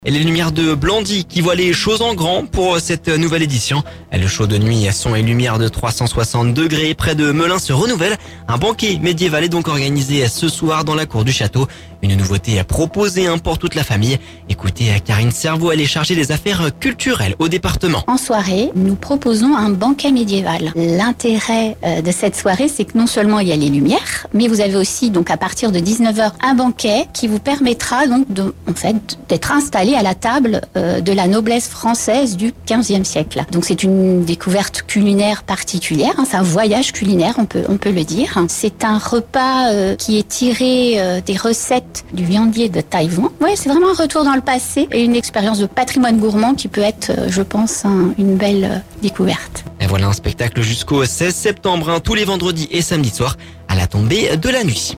Et les lumières de Blandy qui voient les choses en grand pour cette nouvelle édition. Le show de nuit à son et lumière de 360 degrés près de Melun se renouvelle. Un banquet médiéval est donc organisé ce soir dans la cour du château. Une nouveauté proposée pour toute la famille. Écoutez Karine Cerveau, elle est chargée des affaires culturelles au département. En soirée, nous proposons un banquet médiéval. L'intérêt de cette soirée, c'est que non seulement il y a les lumières, mais vous avez aussi donc à partir de 19h un banquet qui vous permettra donc d'être installé à la table de la noblesse française du XVe siècle. Donc c'est une découverte culinaire particulière, c'est un voyage culinaire, on peut le dire. C'est un repas qui est tiré des recettes du viandier de Taïwan. Ouais, c'est vraiment un retour dans le passé et une expérience de patrimoine gourmand qui peut être, je pense, une belle découverte. Et voilà un spectacle jusqu'au 16 septembre, tous les vendredis et samedis soirs à la tombée de la nuit.